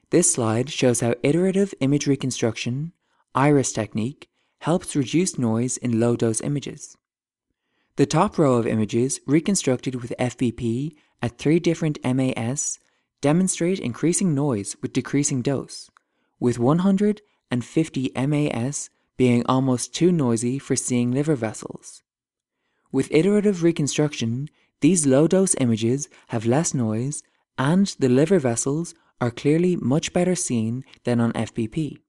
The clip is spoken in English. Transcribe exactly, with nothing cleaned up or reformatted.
This slide shows how iterative image reconstruction, iris technique, helps reduce noise in low-dose images. The top row of images reconstructed with F B P at three different M A S demonstrate increasing noise with decreasing dose, with one hundred fifty M A S being almost too noisy for seeing liver vessels. With iterative reconstruction, these low-dose images have less noise and the liver vessels are clearly much better seen than on F B P.